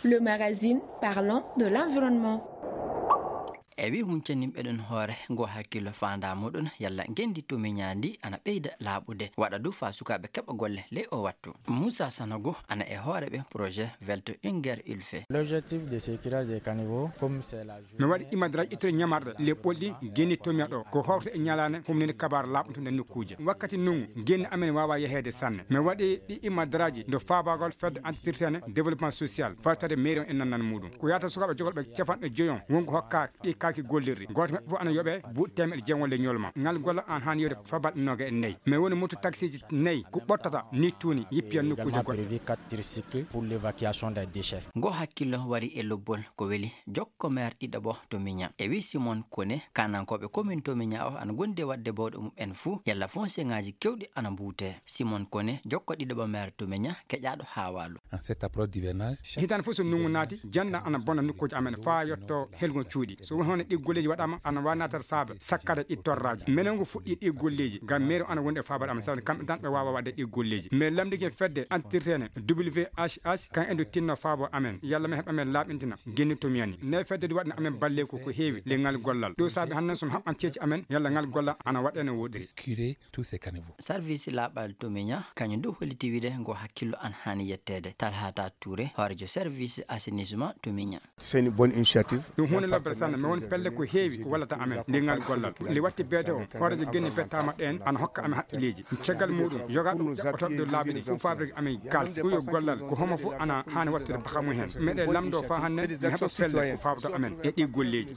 Le magazine parlant de l'environnement. Ewi huncanim eden hore go hakkilo faanda modon yalla gendi to menyandi ana beyda laabude wada du fa sukabe keba golle le o wattu Moussa Sanogo ana e hore be projet Velte Unger Ulfe. L'objectif de ce curage des caniveaux comme c'est la journée me wadi imadra itre nyamarde le poldi geni to miado ko hawte e nyalane humne kabar labtu ne nokuje wakkati nungu geni amen wawa yehede sanne me wadi di imadraji do fabagol fed entretien développement social fatade mairie en nanan mudum ko yata sukabe jogolbe cefande joyon wonko hokka di kaki gollirri goto fu ana yobe bu temed jengole nyolma ngal golla an han yode fabal noga en ney mais woni mutu taxi ney ku bottata ni tuni yippi en nokuje got prévu 4 tricycles pour l'évacuation des déchets. Go hakkilo wari e lobbol ko weli jokko mer didabo to minya e wi Simon Kone kanankobe commune to minya o an gonde wadde bawdo mum en fu yalla fonse ngaji kewdi ana buute Simon Kone jokko didabo mer to minya kejaado hawalu en cette approche d'hivernage hitan fu so nungu nati janna ana bona nokuje amen fa yotto helgon cuudi so hono di golleji wadama ana wanatar saabe sakkade di torraji menengo fuddi di golleji gam mero ana wonde faabal am sawde kambe tan be wawa wadde di golleji mais lamde ke fedde entretien WHH kan endo tinno faabo amen yalla me hebamen labintina genni to miyani ne fedde di wadna amen balle ko heewi le ngal gollal do saabe hannen son habban ceci amen yalla ngal golla ana wadene wodiri curer tous ces caniveaux. Service labal to minya kanyu do holiti wide go hakkilo an hani yettede Talhata Touré horjo service assainissement to minya. C'est une bonne initiative. dum hono la persane me won pelle ko heewi ko wallata amen de ngal gollal li watti bete o horjo genni betama den an hokka am hakkileji cegal mudum yoga dum jabotode labini fu fabrique amen kals ko yo gollal ko homo fu ana hani wattude bakamu hen mede lamdo fa hanne hebo pelle ko faabto amen e di golleji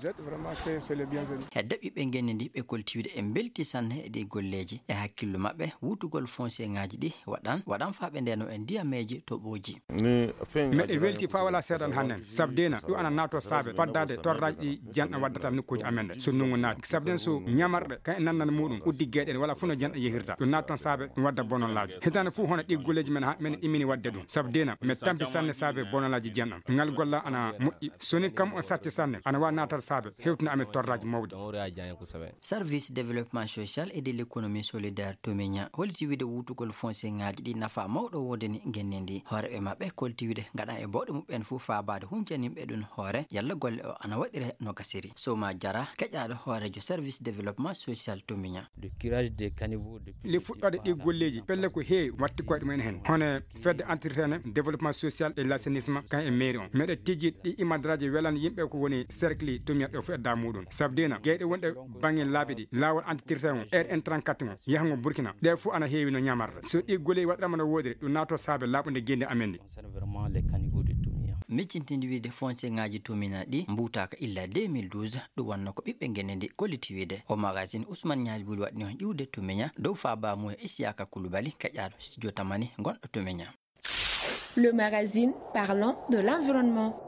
hedde be genindi be koltiwde e belti sanne e di golleji e hakkilo mabbe wutugol foncier ngaji di wadan faabe ndeno en diameji to boji mede welti fa wala sedan hannen sabdena du ana nato saabe faddade torraji janna waddata nokkuji amende so nungu naati sabden so nyamarde kan nannan mudum uddi geeden wala funo janna yehirta do naton saabe wadda bonon laaji hitane fu hono di golleji men imini wadde dum sabdena me tampi sanne saabe bonon laaji janna ngal golla ana muddi soni kam o satti sanne ana wa natar saabe hewtuna amen torraji mawdi. Service développement social et de l'économie solidaire to minya holti wide wutugol foncier ngaji di nafa mawdo wodeni gennendi hore be mabbe kolti wide ngada e boddo mum en fu faabade hunjanim be dun hore yalla golle o ana wadire no gasiri so ma jara kejaado hore jo service développement social to minya. Le curage des caniveaux li fuddade di golleji pelle ko heewi watti koyde men hen hono fedde entretien développement social et l'assainissement kan e mairie on mede tiji di imadraji welan yimbe ko woni cercle to miado fu edda mudun sabdena geede wonde bangel labidi lawol entretien RN34 yahango Burkina de fu ana heewi no nyamarda so di golle wadama no wodire do nato saabe labunde gende amendi vraiment les caniveaux de Tumia. Miccintindi wide foncier ngaji tumina di mbutaka illa 2012 do wanno ko bibbe genendi koliti wide o magazine Ousmane Niali bul wadni on juude tumenya do faaba mo Isiaka Kulubali kajaado studio tamani gondo tumenya. Le magazine parlant de l'environnement.